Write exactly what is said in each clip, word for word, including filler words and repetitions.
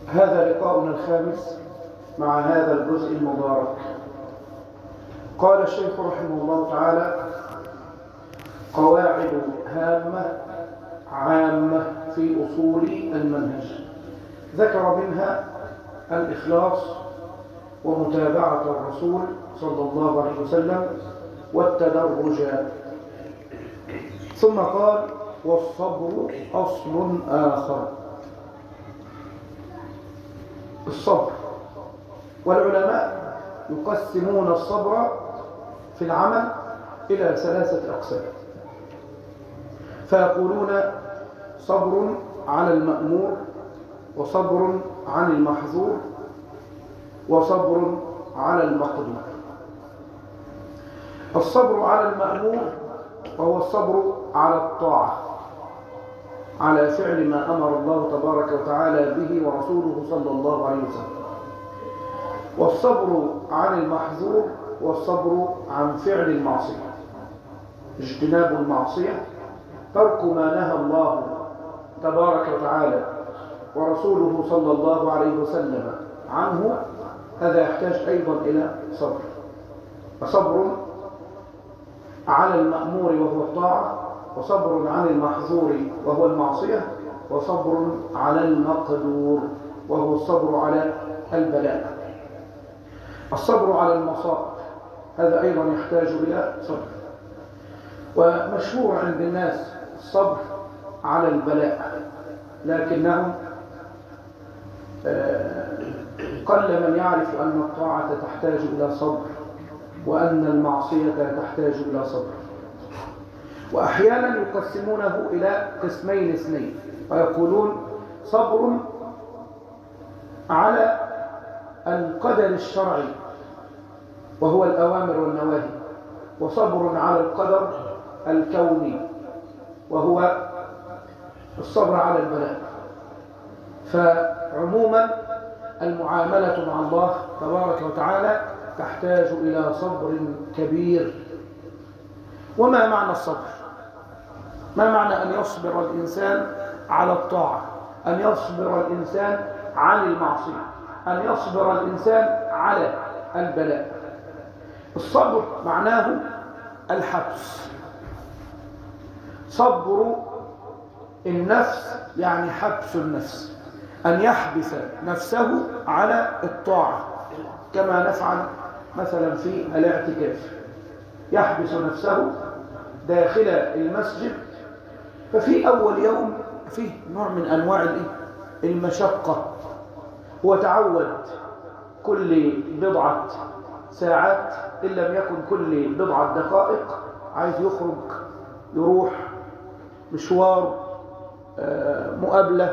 هذا لقاؤنا الخامس مع هذا الجزء المبارك. قال الشيخ رحمه الله تعالى: قواعد هامة عامة في أصول المنهج، ذكر منها الإخلاص ومتابعة الرسول صلى الله عليه وسلم والتدرج، ثم قال: والصبر أصل آخر. الصبر، والعلماء يقسمون الصبر في العمل إلى ثلاثة أقسام، فيقولون صبر على المأمور، وصبر عن المحظور، وصبر على المقدور. الصبر على المأمور وهو الصبر على الطاعة، على فعل ما أمر الله تبارك وتعالى به ورسوله صلى الله عليه وسلم. والصبر عن المحظور والصبر عن فعل المعصية، اجتناب المعصية، ترك ما نهى الله تبارك وتعالى ورسوله صلى الله عليه وسلم عنه. هذا يحتاج أيضا إلى صبر. فصبر على المأمور وهو الطاعة، وصبر عن المحظور وهو المعصية، وصبر على المقدور وهو الصبر على البلاء. الصبر على المصائب هذا أيضا يحتاج إلى صبر. ومشهور عند الناس الصبر على البلاء، لكنهم قل من يعرف أن الطاعة تحتاج إلى صبر، وأن المعصية تحتاج إلى صبر. وأحيانا يقسمونه إلى قسمين اثنين، ويقولون صبر على القدر الشرعي وهو الأوامر والنواهي، وصبر على القدر الكوني وهو الصبر على البلاء. فعموما المعاملة مع الله تبارك وتعالى تحتاج إلى صبر كبير. وما معنى الصبر؟ ما معنى أن يصبر الإنسان على الطاعة، أن يصبر الإنسان عن المعصية، أن يصبر الإنسان على البلاء؟ الصبر معناه الحبس. صبر النفس يعني حبس النفس، أن يحبس نفسه على الطاعة، كما نفعل مثلا في الاعتكاف، يحبس نفسه داخل المسجد. ففي أول يوم فيه نوع من أنواع المشقة، هو تعود كل بضعة ساعات إن لم يكن كل بضعة دقائق عايز يخرج يروح مشوار، مقابلة،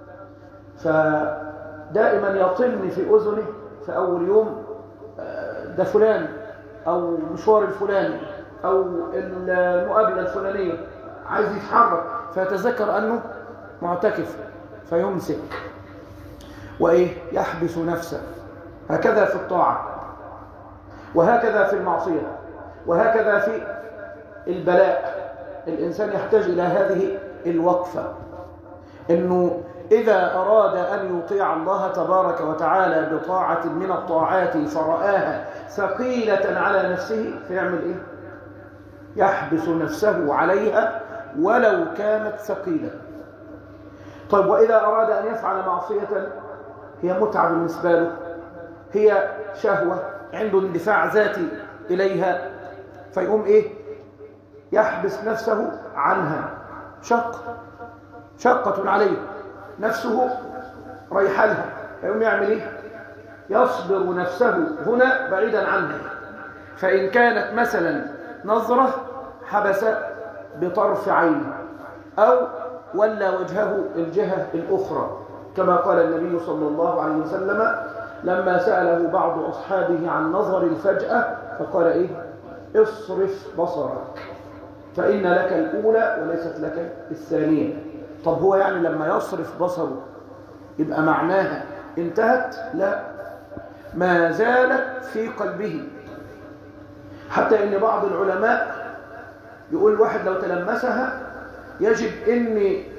فدائما يطن في أذنه في أول يوم ده فلان، أو مشوار الفلاني، أو المقابلة الفلانية، عايز يتحرك، فيتذكر أنه معتكف فيمسك وإيه يحبس نفسه. هكذا في الطاعة، وهكذا في المعصية، وهكذا في البلاء. الإنسان يحتاج إلى هذه الوقفة، إنه إذا أراد أن يطيع الله تبارك وتعالى بطاعة من الطاعات فرآها ثقيلة على نفسه، فيعمل إيه؟ يحبس نفسه عليها ولو كانت ثقيلة. طيب، وإذا أراد أن يفعل معصية هي متعة بالنسبة له، هي شهوة، عنده اندفاع ذاتي إليها، فيقوم إيه؟ يحبس نفسه عنها. شق شقة عليه، نفسه ريحلها، فيقوم يعمل إيه؟ يصبر نفسه هنا بعيدا عنها. فإن كانت مثلا نظرة حبس بطرف عينه، أو ولى وجهه الجهة الأخرى، كما قال النبي صلى الله عليه وسلم لما سأله بعض أصحابه عن نظر الفجأة، فقال إيه؟ اصرف بصرك فإن لك الأولى وليست لك الثانية. طب هو يعني لما يصرف بصره يبقى معناها انتهت؟ لا، ما زالت في قلبه. حتى إن بعض العلماء يقول الواحد لو تلمسها يجب إن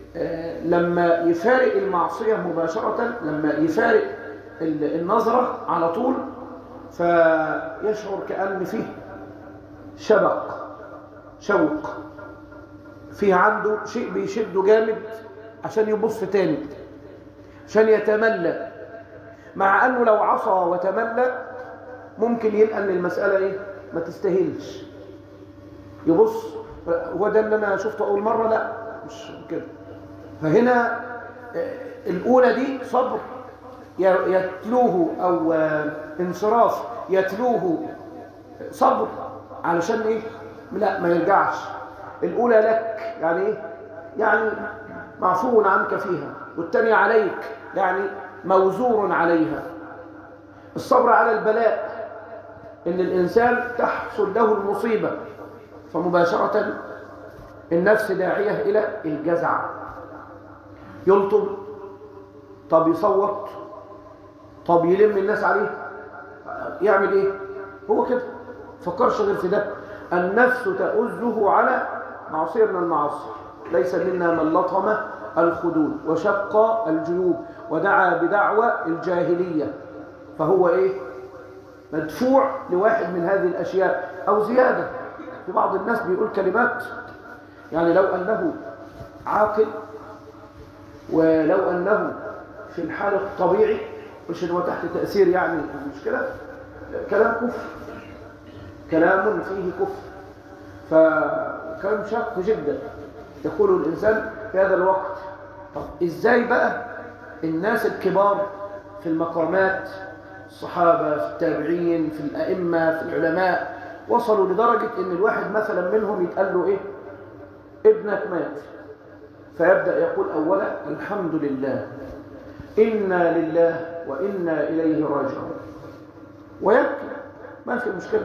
لما يفارق المعصية مباشرة، لما يفارق النظرة على طول، فيشعر كأن فيه شبق شوق، فيه عنده شيء بيشده جامد عشان يبص تاني، عشان يتملى، مع أنه لو عصى وتملى ممكن يلقى أن المسألة إيه؟ ما تستاهلش. يبص هو ده اللي أنا شفته أول مرة، لا مش كده. فهنا الأولى دي صبر يتلوه، أو انصراف يتلوه صبر علشان إيه؟ لا ما يرجعش. الأولى لك يعني إيه؟ يعني معفو عنك فيها، والتانية عليك يعني موزور عليها. الصبر على البلاء، إن الإنسان تحصل له المصيبة فمباشرة النفس داعية إلى الجزع، يلطم، طب يصوت، طب يلم الناس عليه، يعمل إيه؟ هو كده فكرش غير في ده. النفس تؤزه على معصية من المعاصي. ليس منا من لطم الخدود وشق الجيوب ودعا بدعوى الجاهلية، فهو إيه؟ مدفوع لواحد من هذه الأشياء أو زيادة. في بعض الناس بيقول كلمات يعني لو أنه عاقل، ولو أنه في الحال الطبيعي، مش إنه تحت تأثير يعني المشكلة، كلام كفر، كلام فيه كفر، فكلام شاق جدا يقول الإنسان في هذا الوقت. طب إزاي بقى الناس الكبار في المقامات، الصحابة، في التابعين، في الأئمة، في العلماء، وصلوا لدرجة إن الواحد مثلا منهم يتقال له إيه؟ ابنك مات، فيبدأ يقول أولا الحمد لله، إنا لله وإنا إليه راجعون، ويبكي، ما في مشكلة.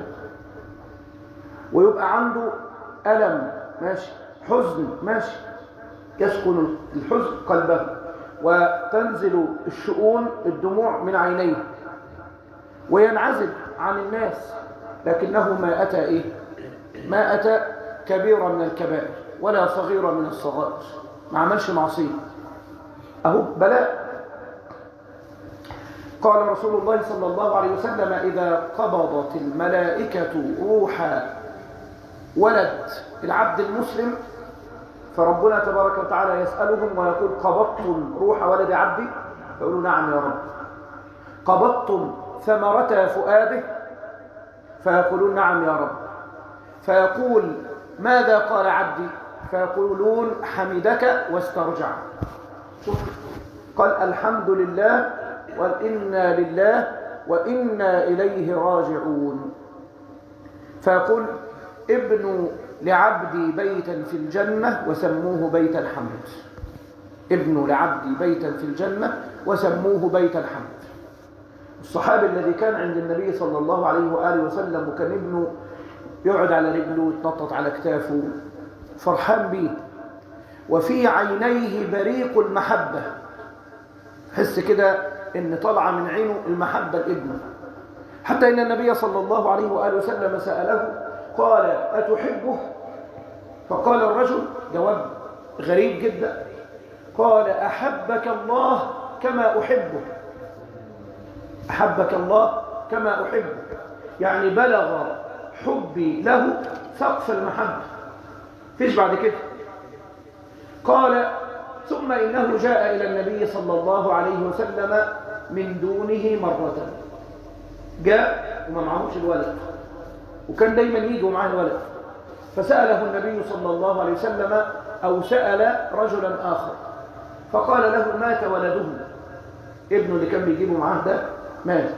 ويبقى عنده ألم، ماشي، حزن، ماشي، يسكن الحزن قلبه، وتنزل الشؤون الدموع من عينيه، وينعزل عن الناس، لكنه ما أتى إيه؟ ما أتى كبيرة من الكبائر ولا صغيرة من الصغائر، ما عملش معصية، أهو بلاء. قال رسول الله صلى الله عليه وسلم: إذا قبضت الملائكة روح ولد العبد المسلم، فربنا تبارك وتعالى يسألهم ويقول: قبضتم روح ولد عبدي؟ فيقولوا: نعم يا رب. قبضتم ثمرة فؤاده؟ فيقولون: نعم يا رب. فيقول: ماذا قال عبدي؟ فيقولون: حمدك واسترجع. شوف، قال الحمد لله وإنا لله وإنا إليه راجعون. فيقول: ابنوا لعبدي بيتا في الجنة وسموه بيت الحمد. ابنوا لعبدي بيتا في الجنة وسموه بيت الحمد. الصحابي الذي كان عند النبي صلى الله عليه وآله وسلم، وكان ابنه يقعد على رجله ويتنطط على كتافه، فرحان به، وفي عينيه بريق المحبة، حس كده ان طلع من عينه المحبة لابنه، حتى ان النبي صلى الله عليه وآله وسلم سأله قال: أتحبه؟ فقال الرجل جواب غريب جدا، قال: أحبك الله كما أحبه. أحبك الله كما أحبه، يعني بلغ حبي له سقف المحبة، فيش بعد كده. قال: ثم إنه جاء إلى النبي صلى الله عليه وسلم من دونه مرة، جاء وما معهوش الولد، وكان دايما يجوا معاه الولد، فسأله النبي صلى الله عليه وسلم، أو سأل رجلا آخر، فقال له: مات ولده، ابنه اللي كان بيجيبه معاه ده مات.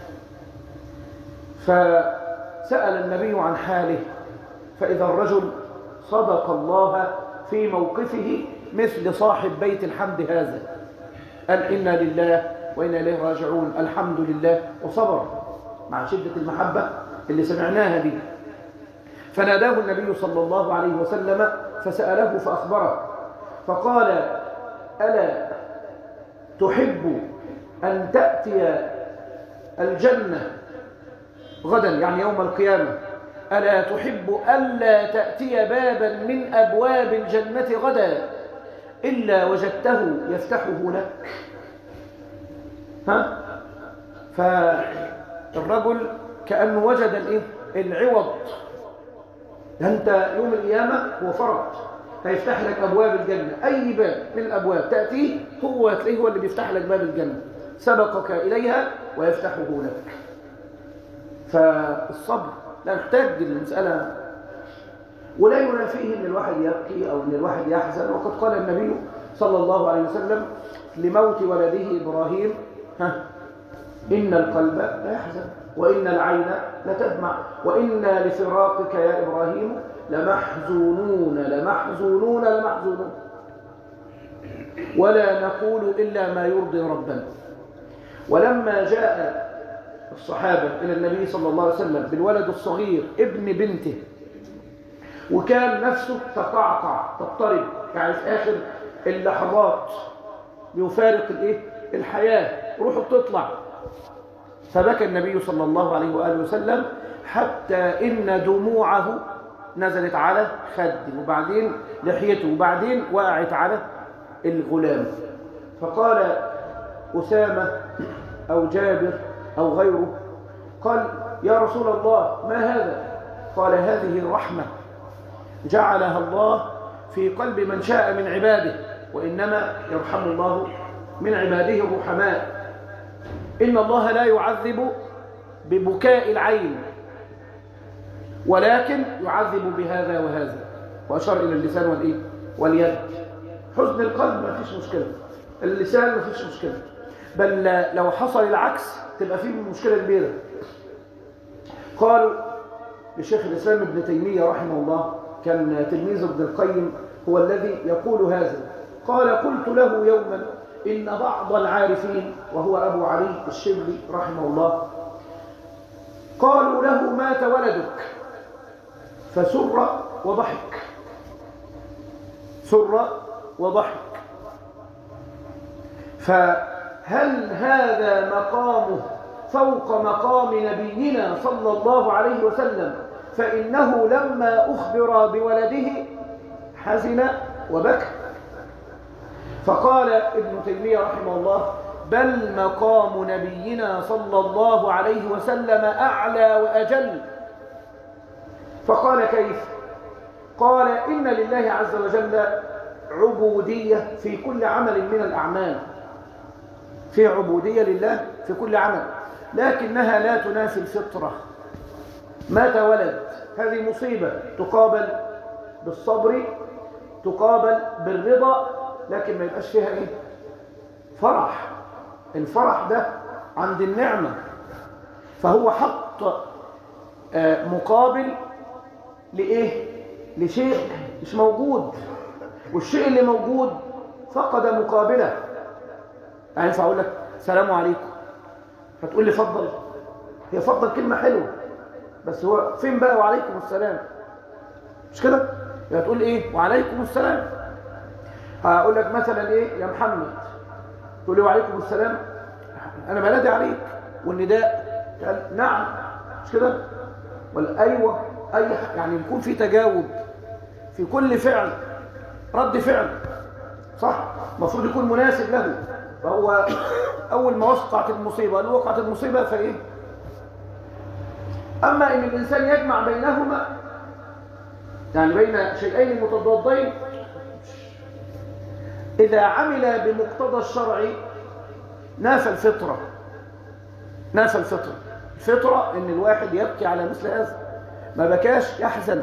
فسأل النبي عن حاله، فإذا الرجل صدق الله في موقفه مثل صاحب بيت الحمد هذا، قال: إنا لله وإنا إليه راجعون، الحمد لله، وصبر مع شدة المحبة اللي سمعناها دي. فناداه النبي صلى الله عليه وسلم فسأله فأخبره، فقال: ألا تحب أن تأتي الجنة غدا، يعني يوم القيامة، ألا تحب ألا تأتي بابا من أبواب الجنة غدا إلا وجدته يفتحه لك. ها؟ فالرجل كأنه وجد الإيه؟ العوض. أنت يوم القيامة هو فرج، هيفتح لك أبواب الجنة، أي باب من الأبواب تأتيه هو تلاقيه هو اللي بيفتح لك باب الجنة، سبقك إليها ويفتحه لك. فالصبر لا نحتاج المسألة، ولا ينافيه أن الواحد يبكي أو أن الواحد يحزن. وقد قال النبي صلى الله عليه وسلم لموت ولده إبراهيم: ها إن القلب لا يحزن وإن العين لتدمع وإنا لفراقك يا إبراهيم لمحزونون لمحزونون لمحزونون ولا نقول إلا ما يرضي ربنا. ولما جاء الصحابة إلى النبي صلى الله عليه وسلم بالولد الصغير ابن بنته، وكان نفسه تقعقع تضطرب، يعني في آخر اللحظات بيفارق الإيه؟ الحياة، روحه بتطلع، فبكى النبي صلى الله عليه وآله وسلم حتى إن دموعه نزلت على خده وبعدين لحيته وبعدين وقعت على الغلام. فقال أسامة أو جابر أو غيره، قال: يا رسول الله ما هذا؟ قال: هذه رحمة جعلها الله في قلب من شاء من عباده، وإنما يرحم الله من عباده الرحماء. إن الله لا يعذب ببكاء العين ولكن يعذب بهذا وهذا، وأشار إلى اللسان والإيه؟ واليد. حزن القلب ما فيش مشكلة، اللسان ما فيش مشكلة، بل لو حصل العكس تبقى فيه مشكلة كبيرة. قالوا لشيخ الإسلام ابن تيمية رحمه الله، كان تلميذ ابن القيم هو الذي يقول هذا، قال: قلت له يوما إن بعض العارفين وهو أبو علي الشبلي رحمه الله قالوا له: مات ولدك، فسر وضحك، سر وضحك. فهل هذا مقامه فوق مقام نبينا صلى الله عليه وسلم؟ فإنه لما أخبر بولده حزن وبكى. فقال ابن تيمية رحمه الله: بل مقام نبينا صلى الله عليه وسلم أعلى وأجل. فقال: كيف؟ قال: إن لله عز وجل عبودية في كل عمل من الأعمال، في عبودية لله في كل عمل، لكنها لا تنافي الفطرة. مات ولد، هذه مصيبة تقابل بالصبر، تقابل بالرضا، لكن ما يبقاش فيها ايه؟ فرح. الفرح ده عند النعمة، فهو حط مقابل لإيه؟ لشيء مش موجود، والشيء اللي موجود فقد مقابله. يعني ينفع أقول لك سلام عليكم فتقول لي فضل، هي فضل كلمة حلوة، بس هو فين بقى وعليكم السلام؟ مش كده؟ يعني تقول ايه؟ وعليكم السلام. هقول لك مثلا ايه يا محمد، تقول لي وعليكم السلام، انا بنادي عليك، والنداء قال نعم، مش كده؟ ولا ايوه، اي يعني يكون في تجاوب في كل فعل، رد فعل صح، المفروض يكون مناسب له. فهو اول ما وقعت المصيبه قال وقعت المصيبه فايه؟ اما ان الانسان يجمع بينهما، يعني بين شيئين متضادين، إذا عمل بمقتضى الشرع نافى الفطرة، نافى الفطرة. الفطرة إن الواحد يبكي على مثل هذا، ما بكاش يحزن.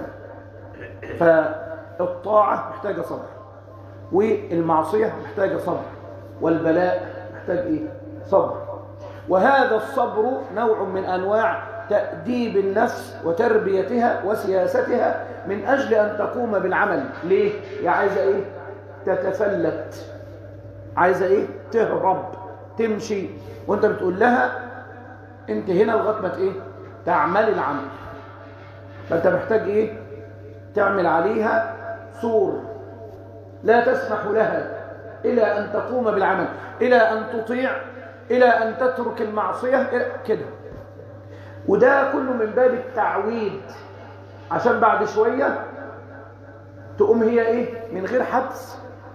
فالطاعة محتاجة صبر، والمعصية محتاجة صبر، والبلاء محتاج إيه؟ صبر. وهذا الصبر نوع من أنواع تأديب النفس وتربيتها وسياستها من أجل أن تقوم بالعمل. ليه؟ يا عايزة إيه؟ تتفلت، عايزة إيه؟ تهرب، تمشي، وانت بتقول لها انت هنا لغاية ما إيه؟ تعمل العمل. فانت محتاج إيه؟ تعمل عليها سور لا تسمح لها إلى أن تقوم بالعمل، إلى أن تطيع، إلى أن تترك المعصية كده. وده كله من باب التعويد، عشان بعد شوية تقوم هي إيه؟ من غير حبس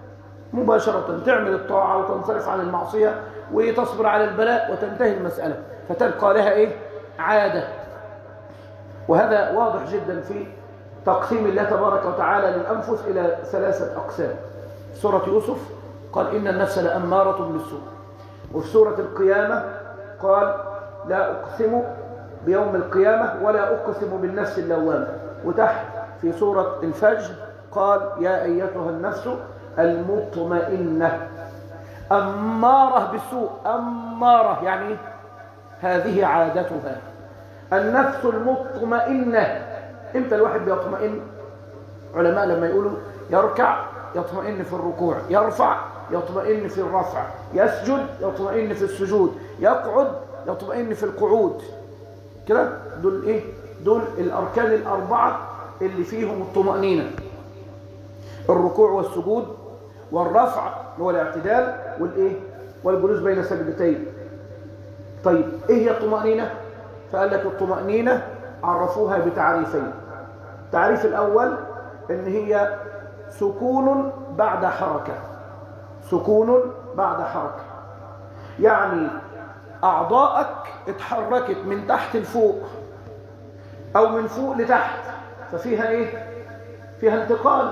مباشرة، تعمل الطاعة وتنصرف عن المعصية وتصبر على البلاء وتنتهي المسألة، فتبقى لها إيه؟ عادة. وهذا واضح جدا في تقسيم الله تبارك وتعالى للأنفس إلى ثلاثة أقسام. سورة يوسف قال إن النفس لأمارة بالسوء، وفي سورة القيامة قال لا أقسم بيوم القيامة ولا أقسم بالنفس اللوامة، وتحت في سورة الفجر قال يا أيتها النفس المطمئنة أمارة بالسوء. أمارة يعني هذه عادتها. النفس المطمئنة، امتى الواحد بيطمئن؟ علماء لما يقولوا يركع يطمئن في الركوع، يرفع يطمئن في الرفع، يسجد يطمئن في السجود، يقعد يطمئن في القعود. كده دول ايه؟ دول الاركان الاربعه اللي فيهم الطمأنينة: الركوع والسجود والرفع اللي هو الاعتدال والايه؟ والجلوس بين سجدتين. طيب ايه هي الطمأنينة؟ فقال لك الطمأنينة عرفوها بتعريفين. التعريف الاول ان هي سكون بعد حركة. سكون بعد حركة يعني أعضائك اتحركت من تحت لفوق أو من فوق لتحت، ففيها إيه؟ فيها انتقال،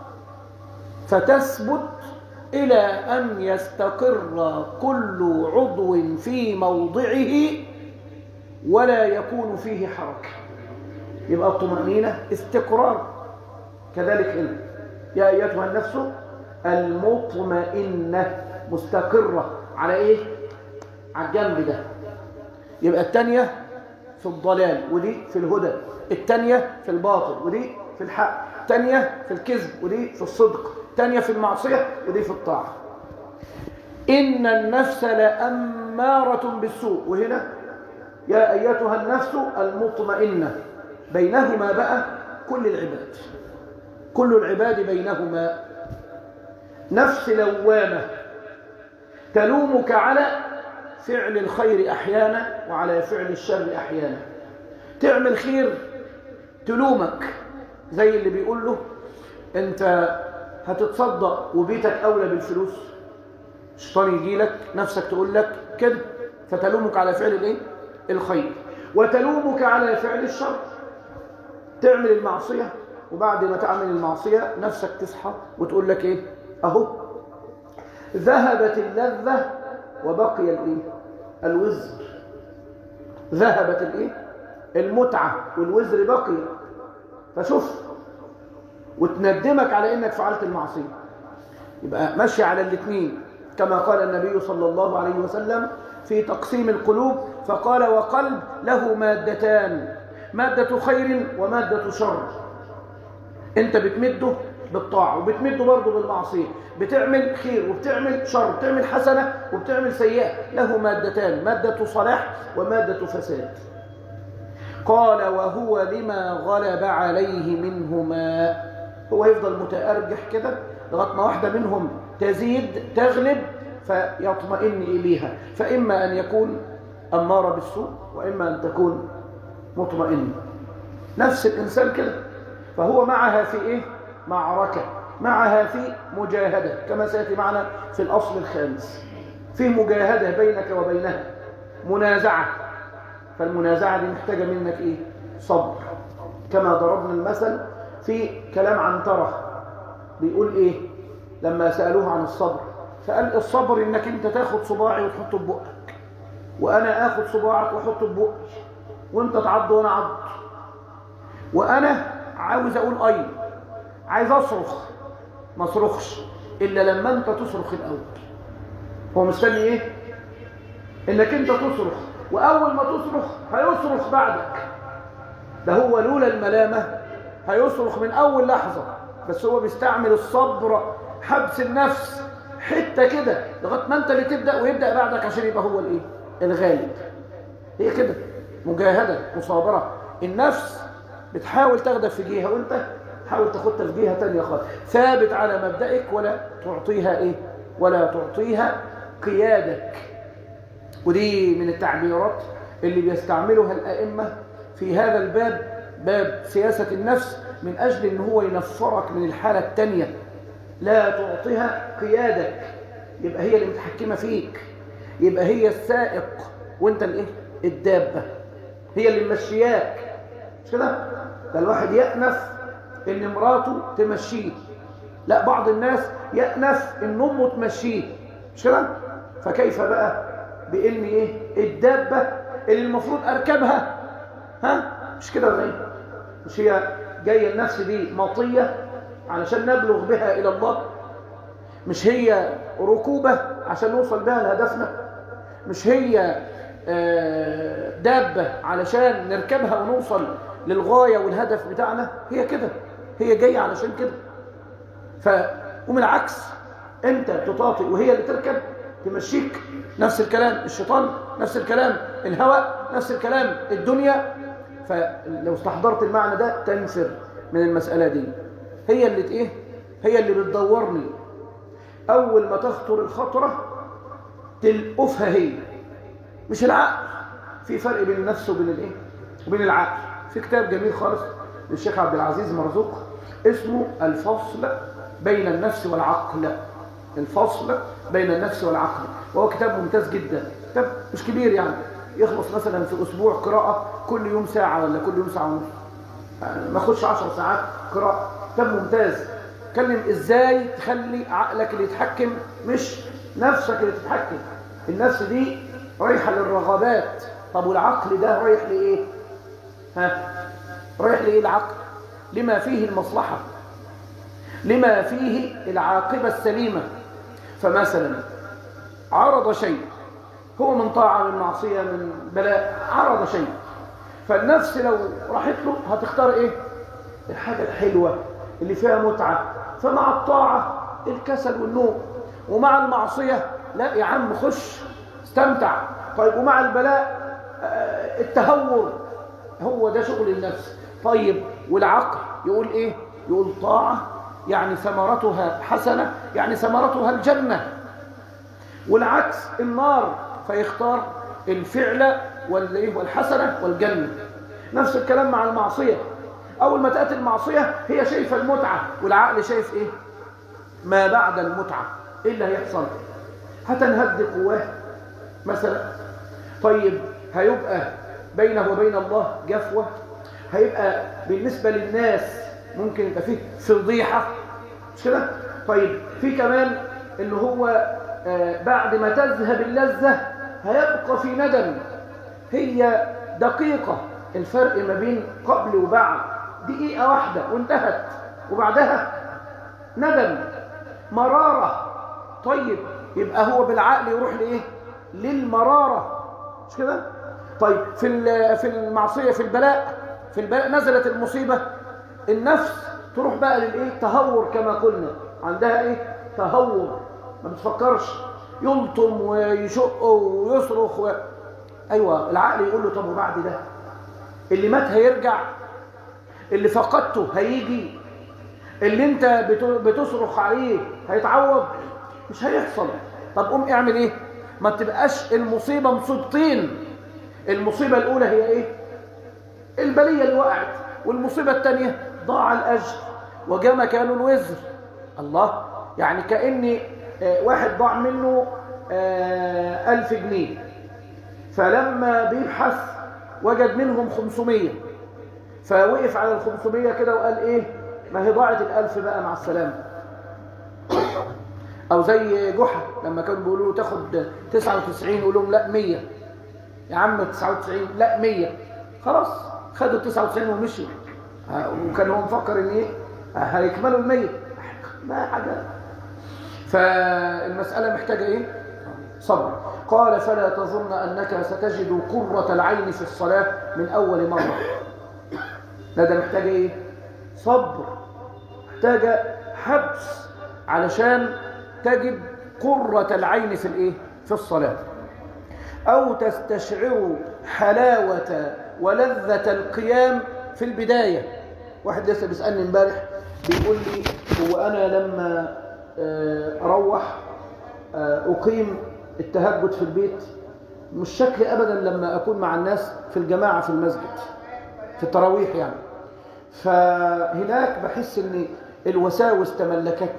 فتثبت إلى أن يستقر كل عضو في موضعه ولا يكون فيه حركة. يبقى الطمأنينة استقرار. كذلك هنا يا أيتها النفس المطمئنة، مستقرة على إيه؟ على الجنب ده. يبقى الثانية في الضلال ودي في الهدى، الثانية في الباطل ودي في الحق، الثانية في الكذب ودي في الصدق، الثانية في المعصية ودي في الطاعة. إن النفس لأمارة بالسوء، وهنا يا أيتها النفس المطمئنة. بينهما بقى كل العباد، كل العباد بينهما. نفس لوامة تلومك على فعل الخير أحيانا وعلى فعل الشر أحيانا. تعمل خير تلومك، زي اللي بيقول له أنت هتتصدق وبيتك أولى بالفلوس، الشيطان يجي لك نفسك تقول لك كده، فتلومك على فعل الايه؟ الخير، وتلومك على فعل الشر. تعمل المعصية وبعد ما تعمل المعصية نفسك تصحى وتقول لك ايه؟ اهو ذهبت اللذة وبقي الايه؟ الوزر. ذهبت الايه؟ المتعة والوزر بقي. فشوف، وتندمك على انك فعلت المعصية. يبقى ماشي على الاثنين، كما قال النبي صلى الله عليه وسلم في تقسيم القلوب فقال وقلب له مادتان، مادة خير ومادة شر. انت بتمده بالطاعة وبتمده برضه بالمعصية، بتعمل خير وبتعمل شر، بتعمل حسنة وبتعمل سيئة. له مادتان، مادة صلاح ومادة فساد. قال وهو لما غلب عليه منهما. هو يفضل متأرجح كده لغاية ما واحدة منهم تزيد تغلب فيطمئن إليها، فإما أن يكون أمارة بالسوء وإما أن تكون مطمئن. نفس الإنسان كده، فهو معها في إيه؟ معركة، معها في مجاهدة، كما سيأتي معنا في الأصل الخامس. في مجاهدة بينك وبينها، منازعة. فالمنازعة دي محتاجة منك إيه؟ صبر. كما ضربنا المثل في كلام عنترة، بيقول إيه لما سألوه عن الصبر؟ فقال الصبر إنك أنت تاخد صباعي وتحطه ببقك، وأنا آخد صباعك وأحطه ببقي، وأنت تعض وأنا عض، وأنا عاوز أقول أي، عايز أصرخ ما أصرخش إلا لما أنت تصرخ الأول. هو مستني إيه؟ إنك أنت تصرخ، وأول ما تصرخ هيصرخ بعدك. ده هو لولا الملامة هيصرخ من أول لحظة، بس هو بيستعمل الصبر، حبس النفس حتة كده لغاية ما أنت اللي تبدأ ويبدأ بعدك عشان يبقى هو الإيه؟ الغالب. هي كده مجاهدة، مصابرة. النفس بتحاول تاخدك في جهة وأنت حاول تاخدها في جهة تانية خالص. ثابت على مبدئك ولا تعطيها إيه؟ ولا تعطيها قيادك. ودي من التعبيرات اللي بيستعملها الأئمة في هذا الباب، باب سياسة النفس، من أجل أن هو ينفرك من الحالة التانية. لا تعطيها قيادك، يبقى هي اللي متحكمة فيك، يبقى هي السائق وانت الايه الدابة، هي اللي ممشياك. مش كده؟ ده الواحد يأنف ان مراته تمشيه، لا بعض الناس يأنف ان امه تمشيه. مش كده؟ فكيف بقى بان ايه الدابة اللي المفروض اركبها؟ ها مش كده ولا ايه؟ مش هي جايه النفس دي مطيه علشان نبلغ بها الى الله؟ مش هي ركوبه عشان نوصل بها لهدفنا؟ مش هي دابه علشان نركبها ونوصل للغايه والهدف بتاعنا؟ هي كده، هي جايه علشان كده. ف ومن العكس انت تطاطئ وهي اللي تركب تمشيك. نفس الكلام الشيطان، نفس الكلام الهوى، نفس الكلام الدنيا. فلو استحضرت المعنى ده تنفر من المسألة دي. هي اللي ايه هي اللي بتدورني، اول ما تخطر الخطرة تلقفها هي، مش العقل. في فرق بين النفس وبين الايه وبين العقل. في كتاب جميل خالص للشيخ عبد العزيز مرزوق اسمه الفصل بين النفس والعقل. الفصل بين النفس والعقل، وهو كتاب ممتاز جدا. كتاب مش كبير يعني، يخلص مثلا في اسبوع قراءه، كل يوم ساعه ولا كل يوم ساعه ونص، يعني ما اخدش عشر ساعات قراءه. كتاب ممتاز. اتكلم ازاي تخلي عقلك اللي يتحكم مش نفسك اللي تتحكم. النفس دي رايحه للرغبات، طب والعقل ده رايح لايه؟ ها رايح لايه العقل؟ لما فيه المصلحه، لما فيه العاقبه السليمه. فمثلا عرض شيء، هو من طاعة من معصية من بلاء، عرض شيء، فالنفس لو راحت له هتختار ايه؟ الحاجة الحلوة اللي فيها متعة. فمع الطاعة الكسل والنوم، ومع المعصية لا يا عم خش استمتع. طيب ومع البلاء التهور. هو ده شغل النفس. طيب والعقل يقول ايه؟ يقول طاعة يعني ثمرتها حسنة، يعني ثمرتها الجنة، والعكس النار، فيختار الفعل والحسنة والجنة. نفس الكلام مع المعصية. أول ما تأتي المعصية هي شايفة المتعة، والعقل شايف إيه؟ ما بعد المتعة. إيه اللي هيحصل؟ هتنهد قواه مثلا. طيب هيبقى بينه وبين الله جفوة، هيبقى بالنسبة للناس ممكن يبقى فيه فضيحة. مش كده؟ طيب في كمان إن هو بعد ما تذهب اللذة هيبقى في ندم. هي دقيقة الفرق ما بين قبل وبعد، دقيقة واحدة وانتهت، وبعدها ندم مرارة. طيب يبقى هو بالعقل يروح لإيه؟ للمرارة. مش كده؟ طيب في في المعصية، في البلاء، في البلاء نزلت المصيبة، النفس تروح بقى للإيه؟ تهور. كما قلنا عندها إيه؟ تهور، ما بتفكرش، يلطم ويشق ويصرخ و... ايوه العقل يقول له طب وبعد ده؟ اللي مات هيرجع، اللي فقدته هيجي، اللي انت بتصرخ عليه هيتعوض؟ مش هيحصل. طب قوم اعمل ايه؟ ما تبقاش المصيبه مصيبتين. المصيبه الاولى هي ايه؟ البليه اللي وقعت، والمصيبه الثانيه ضاع الاجر وجاء مكانه الوزر. الله، يعني كأني واحد ضاع منه ألف جنيه، فلما بيبحث وجد منهم خمسمية، فوقف على الخمسمية كده وقال ايه؟ ما هي ضاعت الألف بقى، مع السلامة. أو زي جحا لما كانوا بيقولوا له تاخد تسعة وتسعين، يقول لهم لا مية يا عم، تسعة وتسعين لا مية. خلاص خدوا تسعة وتسعين ومشوا، وكان هو مفكر ان ايه؟ هيكملوا المية. ما حاجة. فالمسألة محتاجة ايه؟ صبر. قال فلا تظن أنك ستجد قرة العين في الصلاة من أول مرة. لا، ده محتاجة ايه؟ صبر، محتاجة حبس علشان تجد قرة العين في الايه؟ في الصلاة. أو تستشعر حلاوة ولذة القيام في البداية. واحد لسه بيسألني امبارح بيقول لي هو أنا لما أروح أقيم التهجد في البيت مش شكلي أبدا لما أكون مع الناس في الجماعة في المسجد في التراويح يعني. فهناك بحس أن الوساوس تملكتني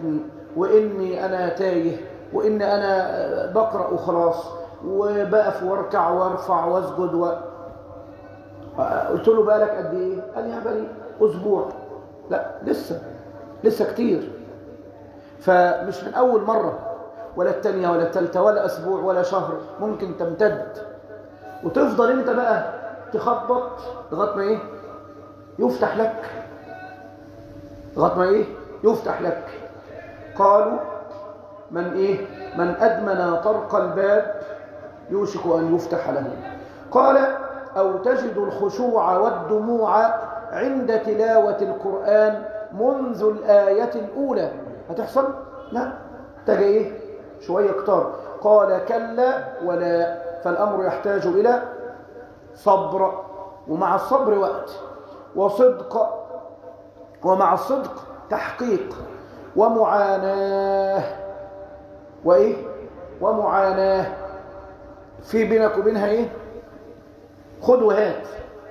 وإني أنا تايه، وإني أنا بقرأ وخلاص وبقف واركع وارفع واسجد و... قلت له بقالك قد إيه؟ قال لي بقالي أسبوع. لا لسه لسه كتير. فمش من أول مرة ولا التانية ولا التالتة ولا أسبوع ولا شهر، ممكن تمتد وتفضل أنت بقى تخبط لغاية ما إيه؟ يفتح لك، لغاية ما إيه؟ يفتح لك. قالوا من إيه؟ من أدمن طرق الباب يوشك أن يفتح له. قال أو تجد الخشوع والدموع عند تلاوة القرآن منذ الآية الأولى. هتحصل؟ لا، تجي إيه؟ شوية كتار. قال كلا ولا، فالأمر يحتاج إلى صبر، ومع الصبر وقت، وصدق، ومع الصدق تحقيق، ومعاناة، وإيه؟ ومعاناة في بينك وبينها إيه؟ خذ وهات.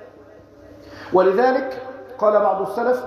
ولذلك قال بعض السلف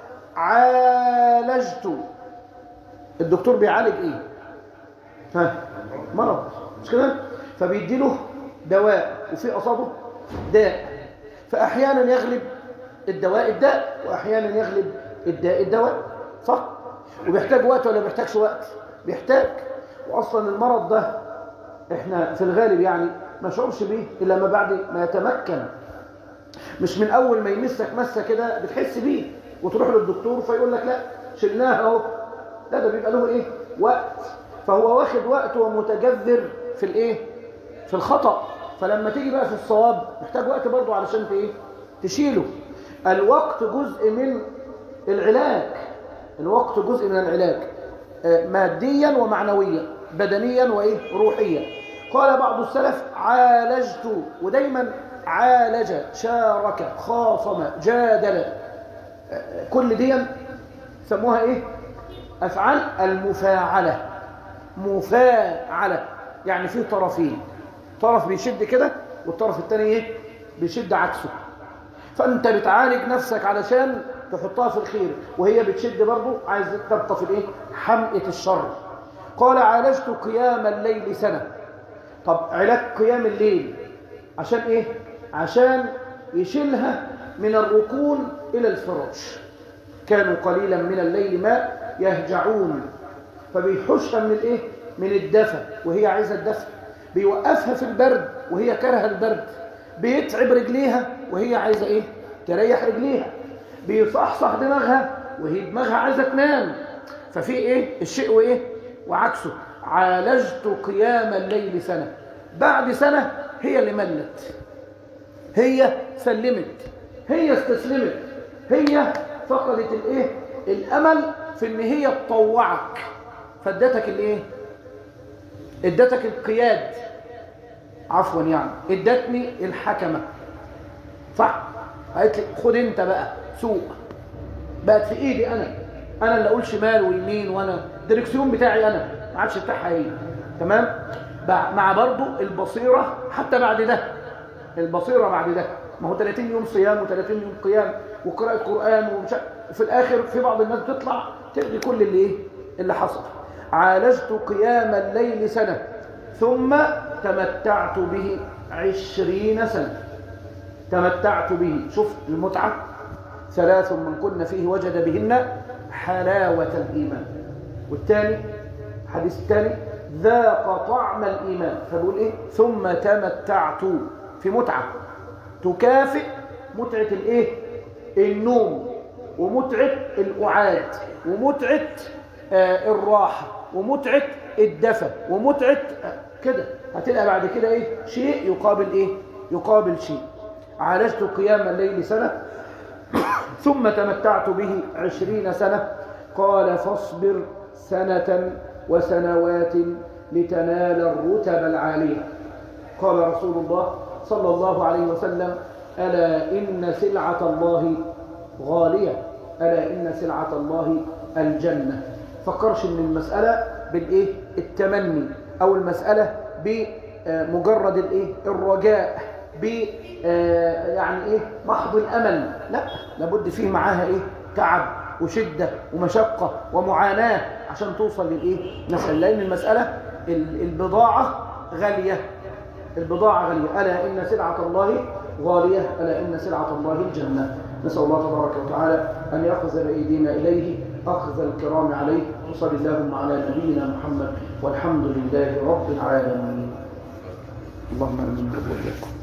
عالجت. الدكتور بيعالج إيه؟ ها؟ مرض، مش كده؟ فبيدي له دواء وفي قصاده داء، فأحيانا يغلب الدواء الداء، وأحيانا يغلب الداء الدواء، صح؟ وبيحتاج وقت ولا بيحتاجش وقت؟ بيحتاج. وأصلا المرض ده إحنا في الغالب يعني ما شعرش بيه إلا ما بعد ما يتمكن، مش من أول ما يمسك مسة كده بتحس بيه وتروح للدكتور فيقول لك لا شلناها أهو. لا، ده بيبقى له إيه؟ وقت. فهو واخد وقت ومتجذر في الإيه؟ في الخطأ. فلما تيجي بقى في الصواب محتاج وقت برضه علشان إيه؟ تشيله. الوقت جزء من العلاج، الوقت جزء من العلاج ماديا ومعنويا، بدنيا وإيه؟ روحيا. قال بعض السلف عالجت، ودايما عالج، شارك، خاصم، جادل، كل دي سموها إيه؟ أفعال المفاعلة. مفاعلة يعني فيه طرفين، طرف بيشد كده والطرف الثاني إيه؟ بيشد عكسه. فأنت بتعالج نفسك علشان تحطها في الخير، وهي بتشد برضو عايز تبقى في الإيه؟ حمقة الشر. قال عالجت قيام الليل سنة. طب علاج قيام الليل عشان إيه؟ عشان يشيلها من الركون إلى الفراش. كانوا قليلا من الليل ما يهجعون، فبيحشها من الإيه؟ من الدفى وهي عايزة الدفى، بيوقفها في البرد وهي كارهة البرد، بيتعب رجليها وهي عايزة إيه؟ تريح رجليها، بيصحصح دماغها وهي دماغها عايزة تنام. ففي إيه؟ الشيء وإيه؟ وعكسه. عالجت قيام الليل سنة. بعد سنة هي اللي ملت، هي سلمت، هي استسلمت، هي فقدت الإيه؟ الأمل في إن هي تطوعك، فادتك الإيه؟ ادتك القياد، عفوا يعني ادتني الحكمة، صح؟ قالت لي خد انت بقى سوق، بقت في ايدي انا، انا اللي اقول شمال ويمين، وانا الدركسيون بتاعي انا، ما عادش بتاعها هي. تمام؟ مع برضو البصيرة حتى بعد ده، البصيرة بعد ده، ما هو ثلاثين يوم صيام و30 يوم قيام وقراءة قرآن ومش، وفي الاخر في بعض الناس بتطلع تلغي كل اللي ايه؟ اللي حصل. عالجت قيام الليل سنة ثم تمتعت به عشرين سنة. تمتعت به، شوف المتعة، ثلاث من كن فيه وجد بهن حلاوة الإيمان. والثاني الحديث الثاني ذاق طعم الإيمان. فبقول إيه؟ ثم تمتعت، في متعة تكافئ متعة الإيه؟ النوم، ومتعة الأعاد، ومتعة آه الراحة، ومتعة الدفى، ومتعة آه كده. هتلقى بعد كده إيه؟ شيء يقابل إيه؟ يقابل شيء. عالجت قيام الليل سنة ثم تمتعت به عشرين سنة. قال فاصبر سنة وسنوات لتنال الرتب العالية. قال رسول الله صلى الله عليه وسلم ألا إن سلعة الله غالية، ألا إن سلعة الله الجنة. فكرش إن المسألة بالإيه؟ التمني، أو المسألة بمجرد الإيه؟ الرجاء، ب يعني إيه؟ محض الأمل. لا، لابد فيه معاها إيه؟ تعب وشدة ومشقة ومعاناة عشان توصل للايه مسألة، لأن المسألة البضاعة غالية، البضاعة غالية. ألا إن سلعة الله غالية، ألا إن سلعة الله الجنة. نسأل الله تبارك وتعالى أن يأخذ بأيدينا إليه أخذ الكرام عليه. وصل اللهم على نبينا محمد والحمد لله رب العالمين. اللهم آمين وإياكم.